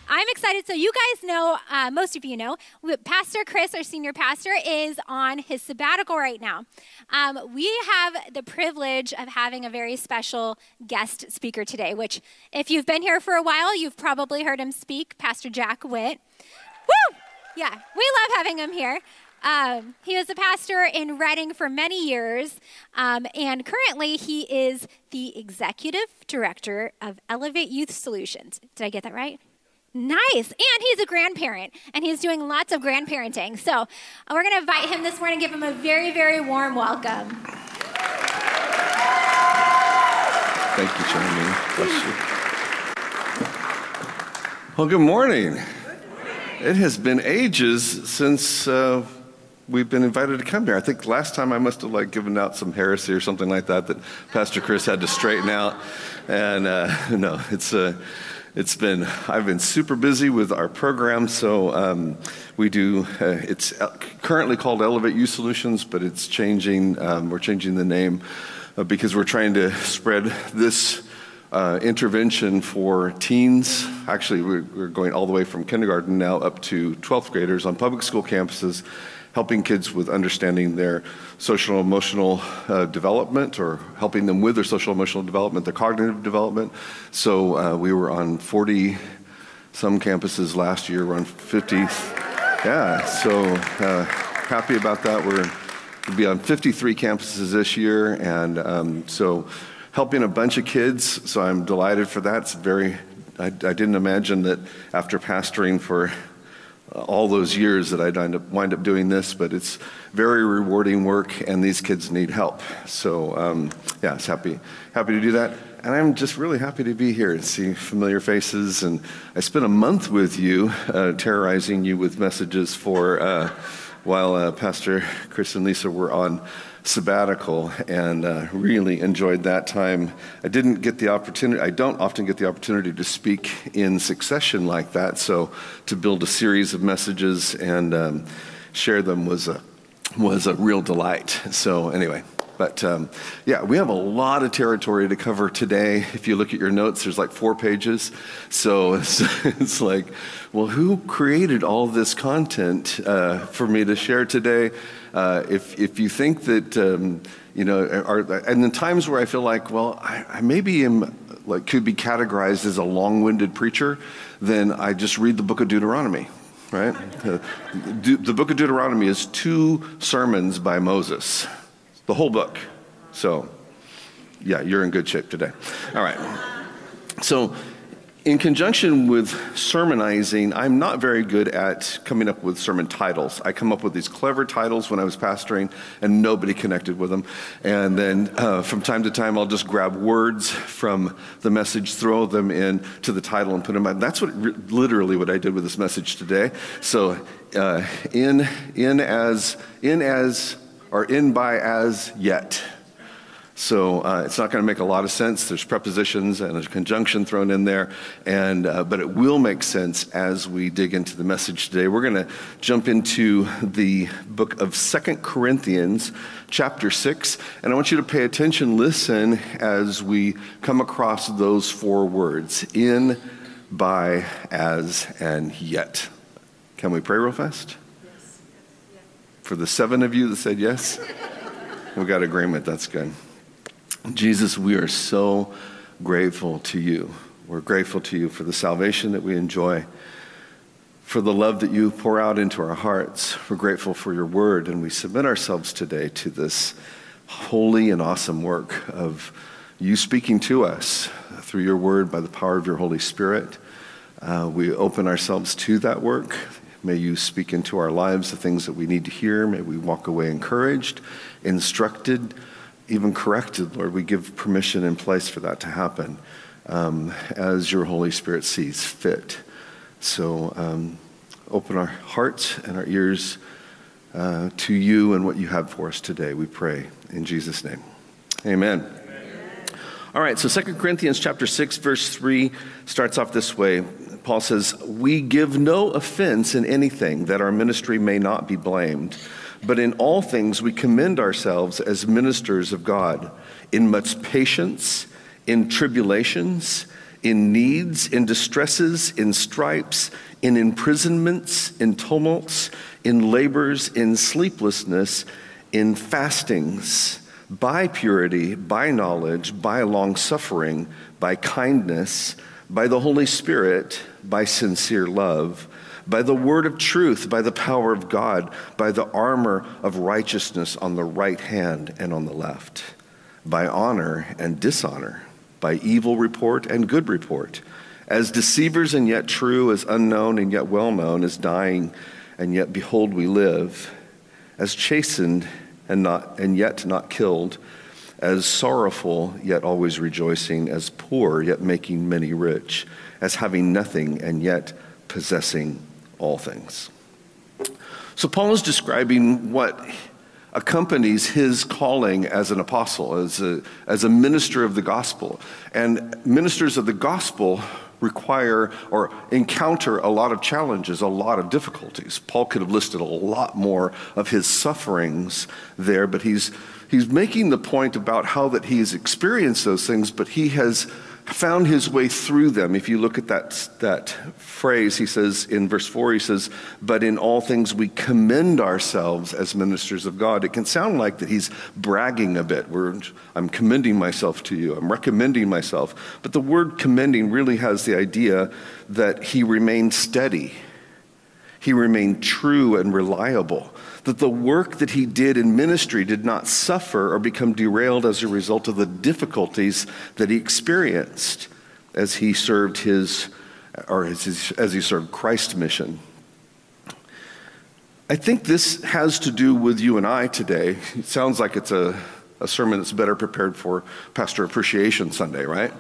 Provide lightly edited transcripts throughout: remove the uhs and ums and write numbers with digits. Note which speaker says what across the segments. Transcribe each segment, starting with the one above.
Speaker 1: I'm excited. So you guys know, most of you know, Pastor Chris, our senior pastor, is on his sabbatical right now. We have the privilege of having a very special guest speaker today, which if you've been here for a while, you've probably heard him speak, Pastor Jack Witt. Woo! Yeah, we love having him here. He was a pastor in Redding for many years, and currently he is the executive director of Elevate Youth Solutions. Did I get that right? Nice. And he's a grandparent, and he's doing lots of grandparenting. So we're going to invite him this morning and give him a very, very warm welcome.
Speaker 2: Thank you, Jeremy. Bless you. Well, good morning. It has been ages since we've been invited to come here. I think last time I must have given out some heresy or something like that Pastor Chris had to straighten out. And no, I've been super busy with our program, so we do, it's currently called Elevate Youth Solutions, but it's changing, we're changing the name because we're trying to spread this intervention for teens. Actually, we're going all the way from kindergarten now up to 12th graders on public school campuses, helping kids with understanding their social emotional development, or helping them with their social emotional development, their cognitive development. So we were on 40 some campuses last year. We're on 50. Yeah, so happy about that. We'll be on 53 campuses this year, and so helping a bunch of kids. So I'm delighted for that. It's I didn't imagine that after pastoring for all those years that I'd wind up doing this, but it's very rewarding work, and these kids need help. So yeah, it's happy to do that. And I'm just really happy to be here and see familiar faces. And I spent a month with you, terrorizing you with messages while Pastor Chris and Lisa were on sabbatical, and really enjoyed that time. I don't often get the opportunity to speak in succession like that, so to build a series of messages and share them was a real delight. So anyway, but yeah, we have a lot of territory to cover today. If you look at your notes, there's 4 pages. So it's like, well, who created all this content for me to share today? If you think that, and the times where I feel like, well, I maybe could be categorized as a long-winded preacher, then I just read the book of Deuteronomy, right? The book of Deuteronomy is 2 sermons by Moses, the whole book. So, yeah, you're in good shape today. All right. So, in conjunction with sermonizing, I'm not very good at coming up with sermon titles. I come up with these clever titles when I was pastoring, and nobody connected with them. And then from time to time, I'll just grab words from the message, throw them in to the title, and put them out. That's literally what I did with this message today. So in by as yet. So it's not going to make a lot of sense. There's prepositions and a conjunction thrown in there, but it will make sense as we dig into the message today. We're going to jump into the book of 2 Corinthians, chapter 6, and I want you to pay attention, listen, as we come across those 4 words, in, by, as, and yet. Can we pray real fast? Yes. For the 7 of you that said yes? We got agreement. That's good. Jesus, we are so grateful to you. We're grateful to you for the salvation that we enjoy, for the love that you pour out into our hearts. We're grateful for your word, and we submit ourselves today to this holy and awesome work of you speaking to us through your word by the power of your Holy Spirit. We open ourselves to that work. May you speak into our lives the things that we need to hear. May we walk away encouraged, instructed, even corrected, Lord. We give permission in place for that to happen as your Holy Spirit sees fit. So open our hearts and our ears to you and what you have for us today, we pray in Jesus' name. Amen. All right, so 2 Corinthians chapter 6, verse 3 starts off this way. Paul says, "We give no offense in anything, that our ministry may not be blamed. But in all things we commend ourselves as ministers of God, in much patience, in tribulations, in needs, in distresses, in stripes, in imprisonments, in tumults, in labors, in sleeplessness, in fastings, by purity, by knowledge, by long-suffering, by kindness, by the Holy Spirit, by sincere love, by the word of truth, by the power of God, by the armor of righteousness on the right hand and on the left, by honor and dishonor, by evil report and good report, as deceivers and yet true, as unknown and yet well known, as dying and yet behold we live, as chastened and yet not killed, as sorrowful yet always rejoicing, as poor yet making many rich, as having nothing and yet possessing all things. So Paul is describing what accompanies his calling as an apostle, as a minister of the gospel. And ministers of the gospel require or encounter a lot of challenges, a lot of difficulties. Paul could have listed a lot more of his sufferings there, but he's making the point about how that he's experienced those things, but he has found his way through them. If you look at that phrase, he says in verse 4, he says, but in all things we commend ourselves as ministers of God. It can sound like that he's bragging a bit. I'm commending myself to you. I'm recommending myself. But the word commending really has the idea that he remained steady. He remained true and reliable. That the work that he did in ministry did not suffer or become derailed as a result of the difficulties that he experienced as he served as he served Christ's mission. I think this has to do with you and I today. It sounds like it's a sermon that's better prepared for Pastor Appreciation Sunday, right?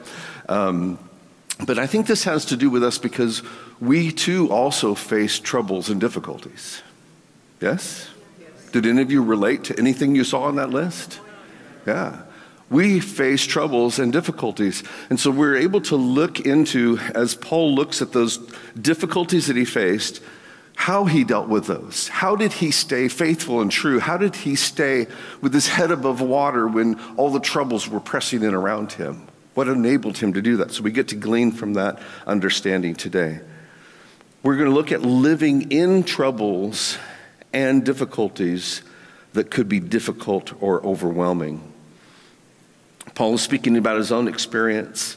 Speaker 2: But I think this has to do with us because we too also face troubles and difficulties. Yes? Did any of you relate to anything you saw on that list? Yeah. We face troubles and difficulties. And so we're able to look into, as Paul looks at those difficulties that he faced, how he dealt with those. How did he stay faithful and true? How did he stay with his head above water when all the troubles were pressing in around him? What enabled him to do that? So we get to glean from that understanding today. We're going to look at living in troubles and difficulties that could be difficult or overwhelming. Paul is speaking about his own experience.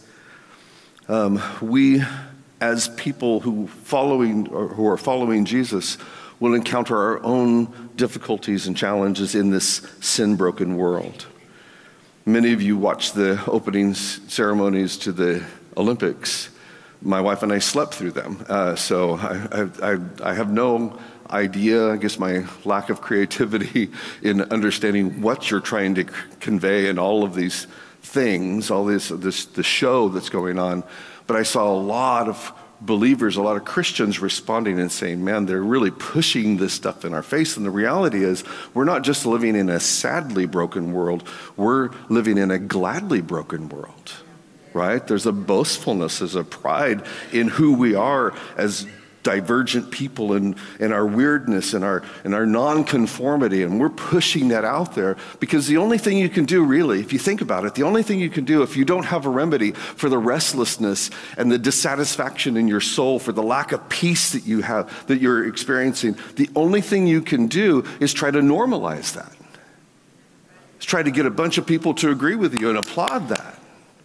Speaker 2: We, as people who are following Jesus, will encounter our own difficulties and challenges in this sin-broken world. Many of you watched the opening ceremonies to the Olympics. My wife and I slept through them, so I have no idea, I guess my lack of creativity in understanding what you're trying to convey and all of these things, the show that's going on. But I saw a lot of believers, a lot of Christians responding and saying, man, they're really pushing this stuff in our face. And the reality is, we're not just living in a sadly broken world, we're living in a gladly broken world, right? There's a boastfulness, there's a pride in who we are as divergent people and our weirdness and our non-conformity, and we're pushing that out there because the only thing you can do, really, if you think about it, the only thing you can do if you don't have a remedy for the restlessness and the dissatisfaction in your soul, for the lack of peace that you're experiencing, the only thing you can do is try to normalize that. Is try to get a bunch of people to agree with you and applaud that.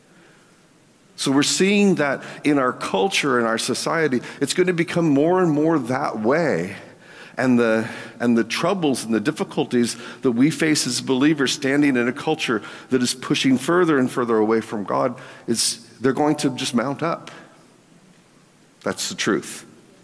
Speaker 2: So we're seeing that in our culture, in our society, it's going to become more and more that way. And the troubles and the difficulties that we face as believers standing in a culture that is pushing further and further away from God, they're going to just mount up. That's the truth.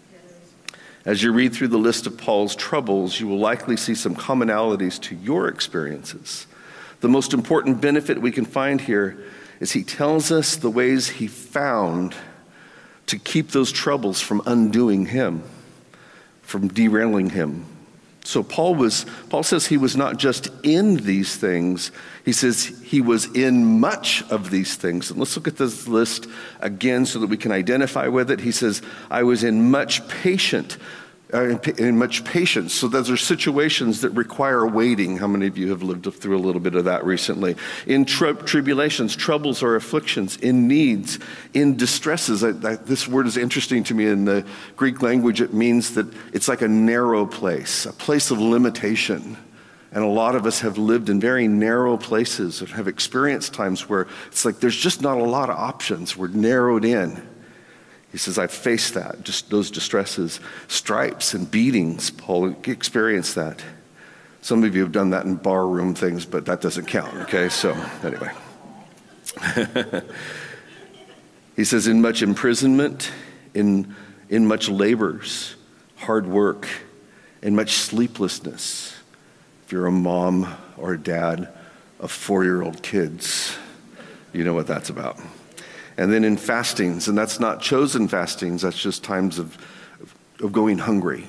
Speaker 2: As you read through the list of Paul's troubles, you will likely see some commonalities to your experiences. The most important benefit we can find here is he tells us the ways he found to keep those troubles from undoing him, from derailing him. So Paul says he was not just in these things, he says he was in much of these things. And let's look at this list again so that we can identify with it. He says, I was in much patient in much patience. So those are situations that require waiting. How many of you have lived through a little bit of that recently? In tribulations, troubles or afflictions, in needs, in distresses. This word is interesting to me. In the Greek language, it means that it's like a narrow place, a place of limitation. And a lot of us have lived in very narrow places and have experienced times where it's like there's just not a lot of options. We're narrowed in. He says, I've faced that, just those distresses, stripes and beatings. Paul experienced that. Some of you have done that in barroom things, but that doesn't count, okay? So anyway. He says, in much imprisonment, in much labors, hard work, in much sleeplessness. If you're a mom or a dad of 4-year-old kids, you know what that's about. And then in fastings, and that's not chosen fastings, that's just times of going hungry.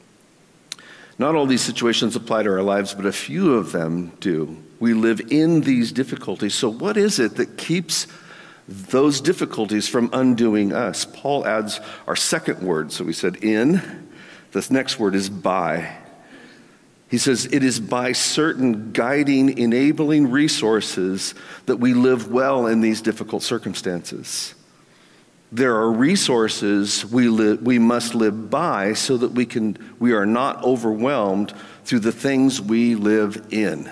Speaker 2: Not all these situations apply to our lives, but a few of them do. We live in these difficulties. So what is it that keeps those difficulties from undoing us? Paul adds our second word. So we said in, this next word is by. He says, it is by certain guiding, enabling resources that we live well in these difficult circumstances. There are resources we must live by so that we are not overwhelmed through the things we live in.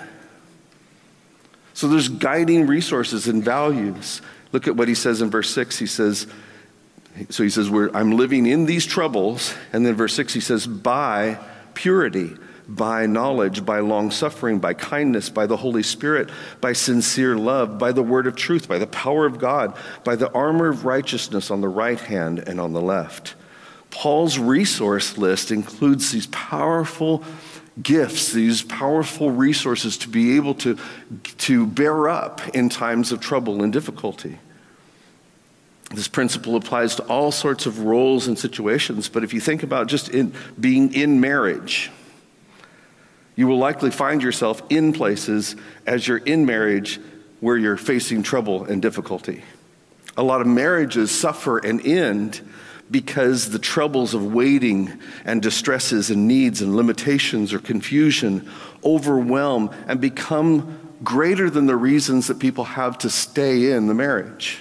Speaker 2: So there's guiding resources and values. Look at what he says in verse 6. He says, I'm living in these troubles. And then verse 6, he says, by purity, by knowledge, by long-suffering, by kindness, by the Holy Spirit, by sincere love, by the word of truth, by the power of God, by the armor of righteousness on the right hand and on the left. Paul's resource list includes these powerful gifts, these powerful resources to be able to bear up in times of trouble and difficulty. This principle applies to all sorts of roles and situations, but if you think about just being in marriage, you will likely find yourself in places as you're in marriage where you're facing trouble and difficulty. A lot of marriages suffer and end because the troubles of waiting and distresses and needs and limitations or confusion overwhelm and become greater than the reasons that people have to stay in the marriage.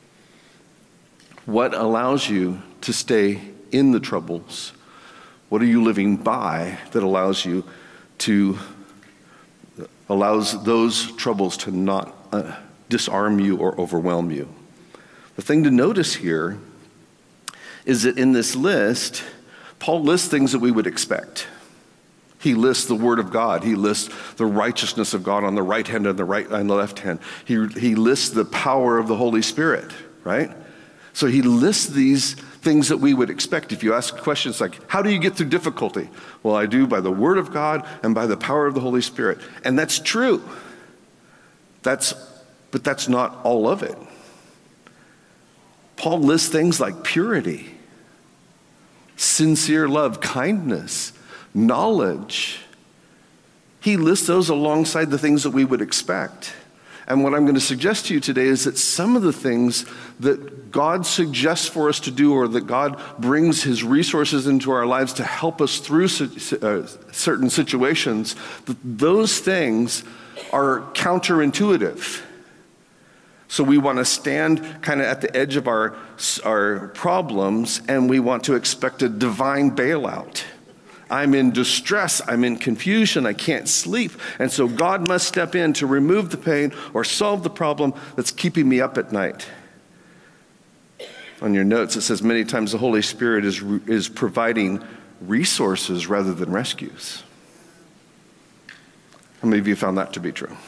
Speaker 2: What allows you to stay in the troubles? What are you living by that allows those troubles to not disarm you or overwhelm you? The thing to notice here is that in this list, Paul lists things that we would expect. He lists the Word of God. He lists the righteousness of God on the right hand and the left hand. He lists the power of the Holy Spirit, right? So he lists these things that we would expect. If you ask questions like, how do you get through difficulty? Well, I do by the Word of God and by the power of the Holy Spirit. And that's true. But that's not all of it. Paul lists things like purity, sincere love, kindness, knowledge. He lists those alongside the things that we would expect. And what I'm going to suggest to you today is that some of the things that God suggests for us to do, or that God brings his resources into our lives to help us through certain situations, that those things are counterintuitive. So we want to stand kind of at the edge of our problems, and we want to expect a divine bailout. I'm in distress, I'm in confusion, I can't sleep, and so God must step in to remove the pain or solve the problem that's keeping me up at night. On your notes, it says many times the Holy Spirit is providing resources rather than rescues. How many of you found that to be true?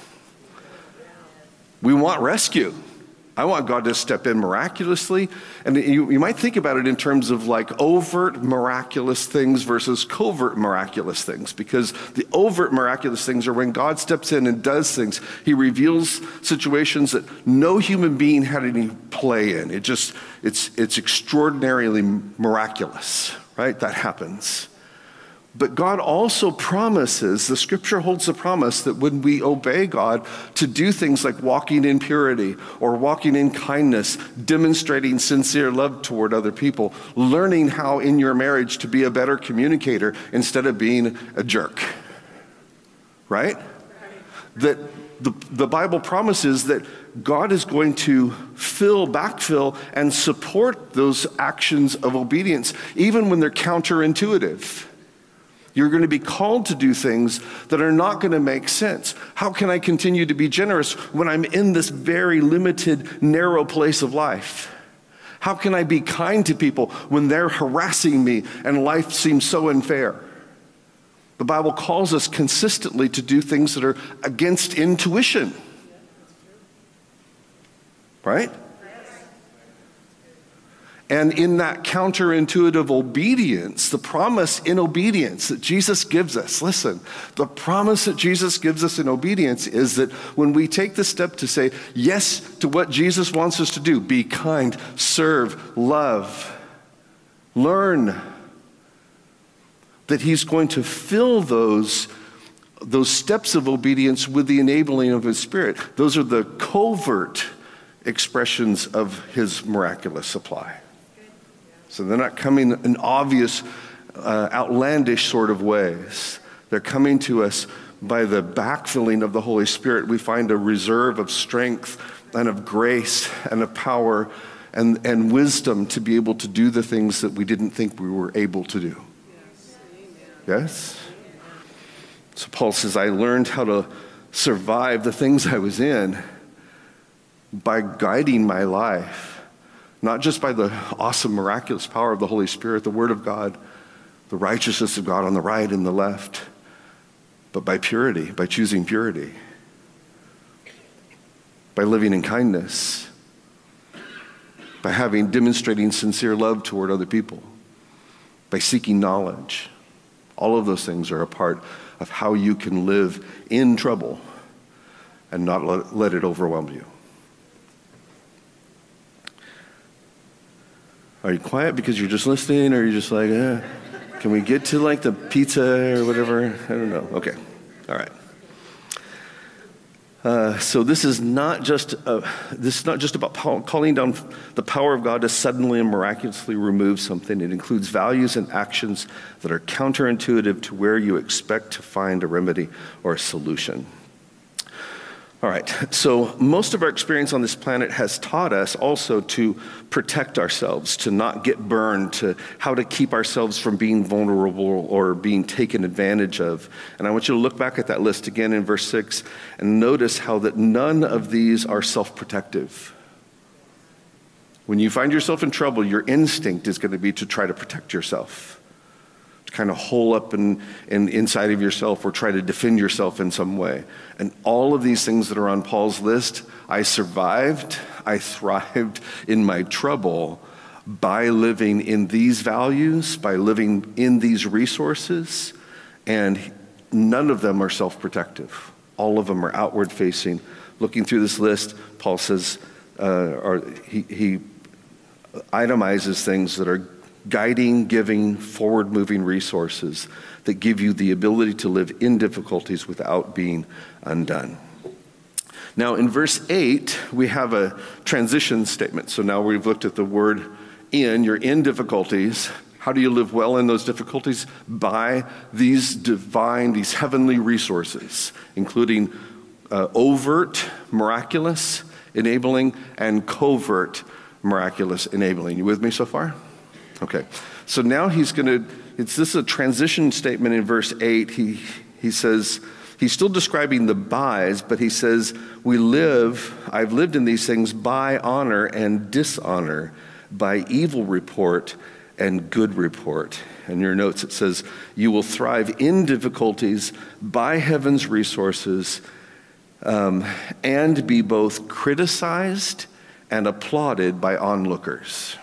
Speaker 2: We want rescue. I want God to step in miraculously. And you might think about it in terms of like overt miraculous things versus covert miraculous things, because the overt miraculous things are when God steps in and does things. He reveals situations that no human being had any play in. It's extraordinarily miraculous, right? That happens. But God also promises, the scripture holds the promise that when we obey God to do things like walking in purity or walking in kindness, demonstrating sincere love toward other people, learning how in your marriage to be a better communicator instead of being a jerk, right? That the Bible promises that God is going to backfill, and support those actions of obedience, even when they're counterintuitive. You're going to be called to do things that are not going to make sense. How can I continue to be generous when I'm in this very limited, narrow place of life? How can I be kind to people when they're harassing me and life seems so unfair? The Bible calls us consistently to do things that are against intuition. Right? And in that counterintuitive obedience, the promise in obedience that Jesus gives us, listen, the promise that Jesus gives us in obedience is that when we take the step to say yes to what Jesus wants us to do, be kind, serve, love, learn, that he's going to fill those steps of obedience with the enabling of his Spirit. Those are the covert expressions of his miraculous supply. So they're not coming in obvious, outlandish sort of ways. They're coming to us by the backfilling of the Holy Spirit. We find a reserve of strength and of grace and of power and wisdom to be able to do the things that we didn't think we were able to do. Yes? So Paul says, I learned how to survive the things I was in by guiding my life. Not just by the awesome, miraculous power of the Holy Spirit, the Word of God, the righteousness of God on the right and the left, but by purity, by choosing purity, by living in kindness, by demonstrating sincere love toward other people, by seeking knowledge. All of those things are a part of how you can live in trouble and not let it overwhelm you. Are you quiet because you're just listening, or you're just like, can we get to like the pizza or whatever? I don't know. Okay. All right. So this is not just about calling down the power of God to suddenly and miraculously remove something. It includes values and actions that are counterintuitive to where you expect to find a remedy or a solution. All right, so most of our experience on this planet has taught us also to protect ourselves, to not get burned, to how to keep ourselves from being vulnerable or being taken advantage of. And I want you to look back at that list again in verse 6 and notice how that none of these are self-protective. When you find yourself in trouble, your instinct is going to be to try to protect yourself, to kind of hole up inside of yourself or try to defend yourself in some way. And all of these things that are on Paul's list, I survived, I thrived in my trouble by living in these values, by living in these resources, and none of them are self-protective. All of them are outward-facing. Looking through this list, Paul says, he itemizes things that are guiding, giving, forward-moving resources that give you the ability to live in difficulties without being undone. Now, in verse 8, we have a transition statement. So now we've looked at the word in. You're in difficulties. How do you live well in those difficulties? By these these heavenly resources, including overt, miraculous, enabling, and covert, miraculous, enabling. You with me so far? Okay. So now this is a transition statement in verse 8. He says, he's still describing the bys, but he says, I've lived in these things by honor and dishonor, by evil report and good report. In your notes it says, you will thrive in difficulties by heaven's resources, and be both criticized and applauded by onlookers.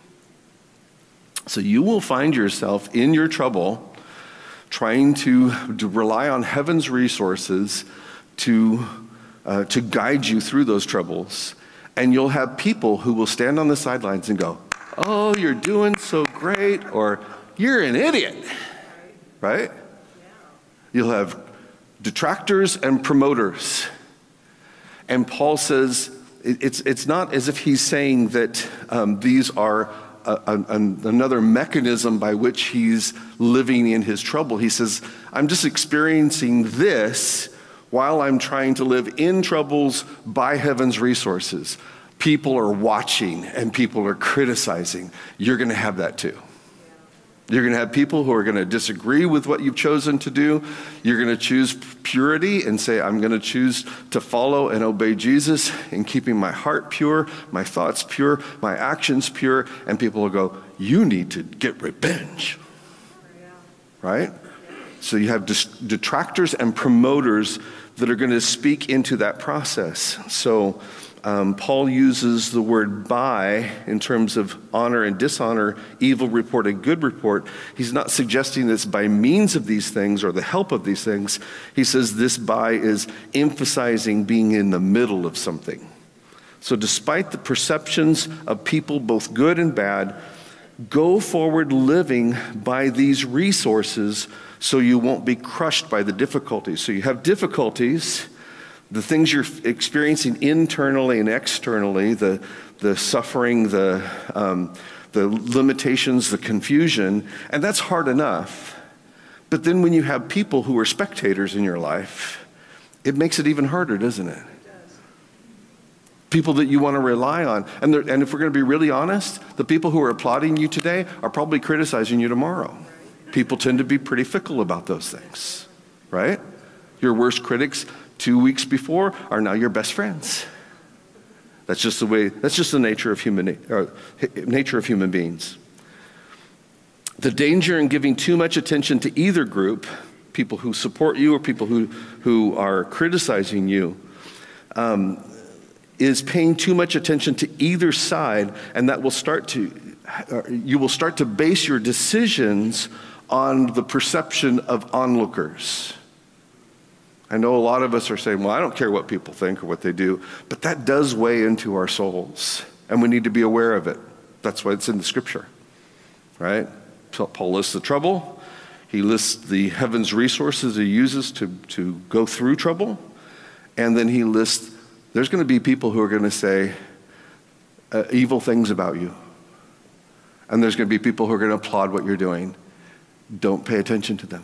Speaker 2: So you will find yourself in your trouble trying to rely on heaven's resources to guide you through those troubles. And you'll have people who will stand on the sidelines and go, oh, you're doing so great, or you're an idiot. right? You'll have detractors and promoters. And Paul says, it's not as if he's saying that these are another mechanism by which he's living in his trouble. He says, I'm just experiencing this while I'm trying to live in troubles by heaven's resources. People are watching and people are criticizing. You're going to have that too. You're going to have people who are going to disagree with what you've chosen to do. You're going to choose purity and say, I'm going to choose to follow and obey Jesus in keeping my heart pure, my thoughts pure, my actions pure. And people will go, you need to get revenge. Right? So you have detractors and promoters that are going to speak into that process. So Paul uses the word by in terms of honor and dishonor, evil report and good report. He's not suggesting this by means of these things or the help of these things. He says this by is emphasizing being in the middle of something. So despite the perceptions of people, both good and bad, go forward living by these resources so you won't be crushed by the difficulties. So you have difficulties, the things you're experiencing internally and externally, the suffering, the limitations, the confusion, and that's hard enough. But then when you have people who are spectators in your life, it makes it even harder, doesn't it? People that you want to rely on. And if we're going to be really honest, the people who are applauding you today are probably criticizing you tomorrow. People tend to be pretty fickle about those things, right? Your worst critics 2 weeks before are now your best friends. That's just the nature of human beings. The danger in giving too much attention to either group, people who support you or people who are criticizing you, is paying too much attention to either side, and that you will start to base your decisions on the perception of onlookers. I know a lot of us are saying, well, I don't care what people think or what they do, but that does weigh into our souls, and we need to be aware of it. That's why it's in the scripture, right? So Paul lists the trouble. He lists the heaven's resources he uses to go through trouble, and then he lists there's going to be people who are going to say evil things about you, and there's going to be people who are going to applaud what you're doing. Don't pay attention to them.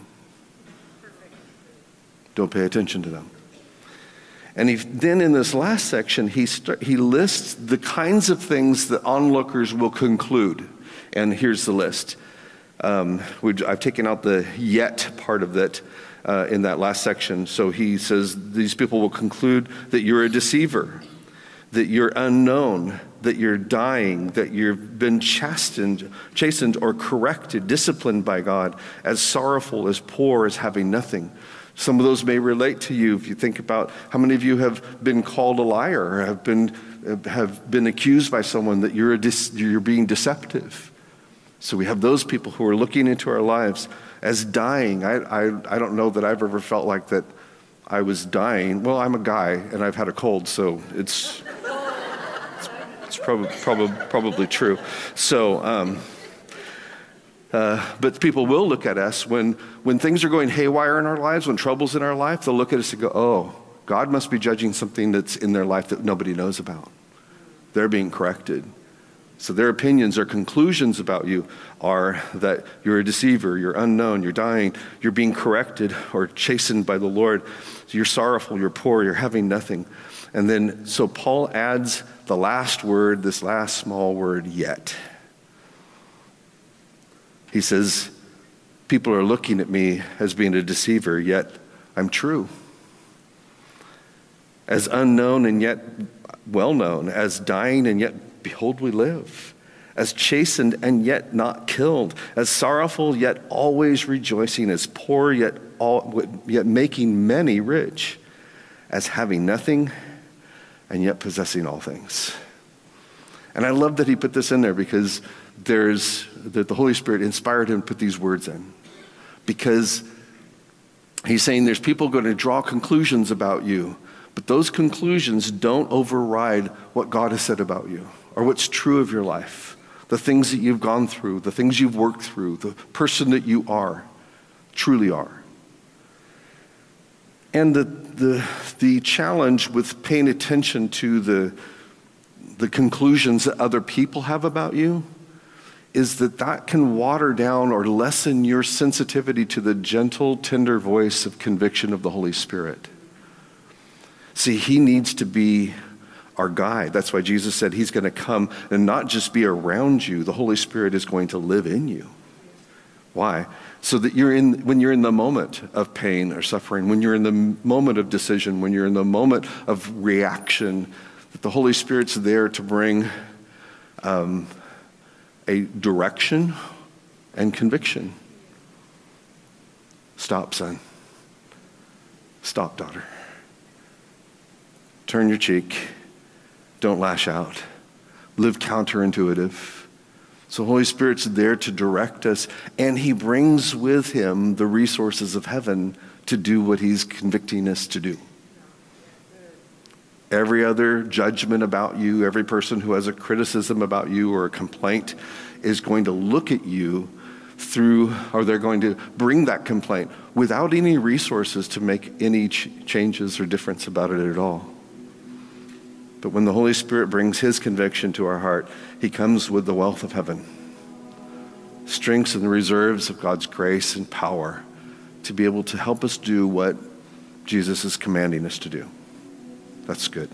Speaker 2: Don't pay attention to them. And then in this last section, he lists the kinds of things that onlookers will conclude. And here's the list. I've taken out the yet part of that in that last section. So he says these people will conclude that you're a deceiver, that you're unknown, that you're dying, that you've been chastened or corrected, disciplined by God, as sorrowful, as poor, as having nothing. Some of those may relate to you if you think about how many of you have been called a liar or have been accused by someone that you're being deceptive. So we have those people who are looking into our lives as dying. I don't know that I've ever felt like that I was dying. Well, I'm a guy and I've had a cold, so it's probably true. So, but people will look at us when things are going haywire in our lives, when trouble's in our life, they'll look at us and go, oh, God must be judging something that's in their life that nobody knows about. They're being corrected. So their opinions or conclusions about you are that you're a deceiver, you're unknown, you're dying, you're being corrected or chastened by the Lord. So you're sorrowful, you're poor, you're having nothing. And then, so Paul adds the last word, this last small word, yet. He says, people are looking at me as being a deceiver, yet I'm true. As unknown and yet well-known, as dying and yet behold we live, as chastened and yet not killed, as sorrowful yet always rejoicing, as poor yet making many rich, as having nothing and yet possessing all things. And I love that he put this in there because that the Holy Spirit inspired him to put these words in. Because he's saying there's people going to draw conclusions about you, but those conclusions don't override what God has said about you or what's true of your life, the things that you've gone through, the things you've worked through, the person that you are. truly are. And the challenge with paying attention to the conclusions that other people have about you is that can water down or lessen your sensitivity to the gentle, tender voice of conviction of the Holy Spirit. See, he needs to be our guide. That's why Jesus said he's going to come and not just be around you. The Holy Spirit is going to live in you. Why? So that when you're in the moment of pain or suffering, when you're in the moment of decision, when you're in the moment of reaction, that the Holy Spirit's there to bring a direction and conviction. Stop, son. Stop, daughter. Turn your cheek. Don't lash out. Live counterintuitive. So Holy Spirit's there to direct us, and he brings with him the resources of heaven to do what he's convicting us to do. Every other judgment about you, every person who has a criticism about you or a complaint is going to look at you or they're going to bring that complaint without any resources to make any changes or difference about it at all. But when the Holy Spirit brings his conviction to our heart, he comes with the wealth of heaven, strengths and reserves of God's grace and power to be able to help us do what Jesus is commanding us to do. That's good.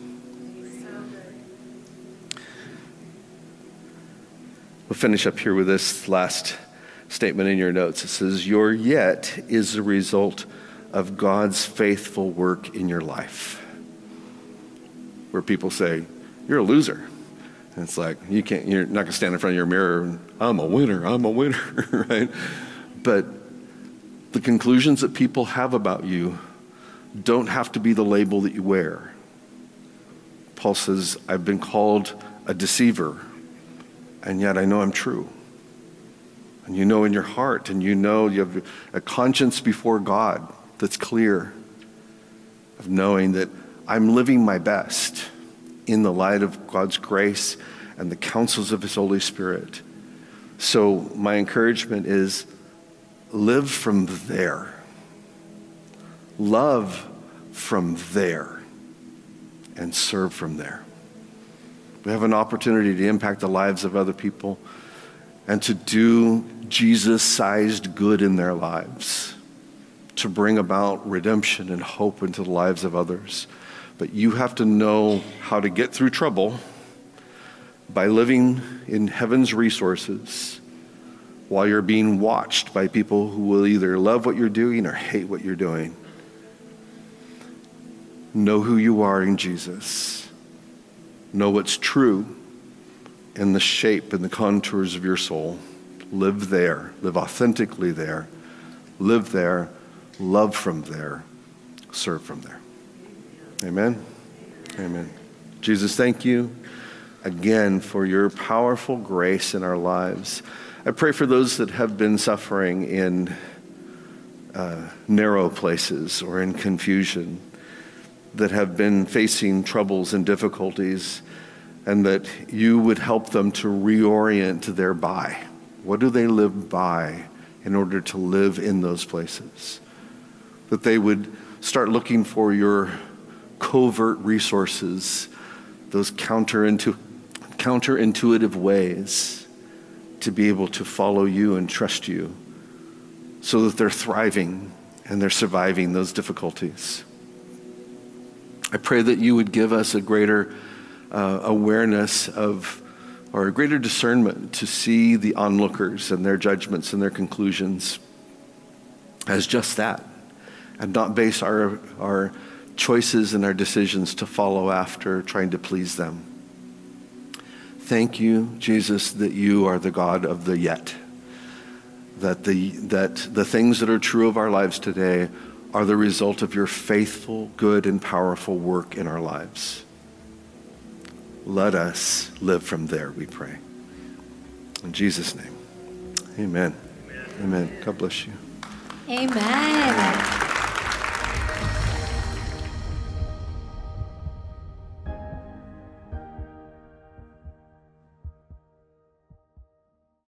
Speaker 2: We'll finish up here with this last statement in your notes. It says, your yet is the result of God's faithful work in your life. Where people say, you're a loser. And it's like, you're not going to stand in front of your mirror and, I'm a winner, right? But the conclusions that people have about you don't have to be the label that you wear. Paul says, I've been called a deceiver, and yet I know I'm true. And you know in your heart, and you know you have a conscience before God that's clear of knowing that I'm living my best in the light of God's grace and the counsels of his Holy Spirit. So my encouragement is live from there. Love from there. And serve from there. We have an opportunity to impact the lives of other people and to do Jesus-sized good in their lives, to bring about redemption and hope into the lives of others. But you have to know how to get through trouble by living in heaven's resources while you're being watched by people who will either love what you're doing or hate what you're doing. Know who you are in Jesus. Know what's true in the shape and the contours of your soul. Live there. Live authentically there. Live there. Love from there. Serve from there. Amen? Amen. Jesus, thank you again for your powerful grace in our lives. I pray for those that have been suffering in narrow places or in confusion, that have been facing troubles and difficulties, and that you would help them to reorient thereby. What do they live by in order to live in those places? That they would start looking for your covert resources, those counterintuitive ways to be able to follow you and trust you so that they're thriving and they're surviving those difficulties. I pray that you would give us a greater awareness of, or a greater discernment to see the onlookers and their judgments and their conclusions as just that, and not base our choices and our decisions to follow after trying to please them. Thank you, Jesus, that you are the God of the yet, that the things that are true of our lives today are the result of your faithful, good, and powerful work in our lives. Let us live from there, we pray. In Jesus' name, amen. Amen. God bless you.
Speaker 1: Amen.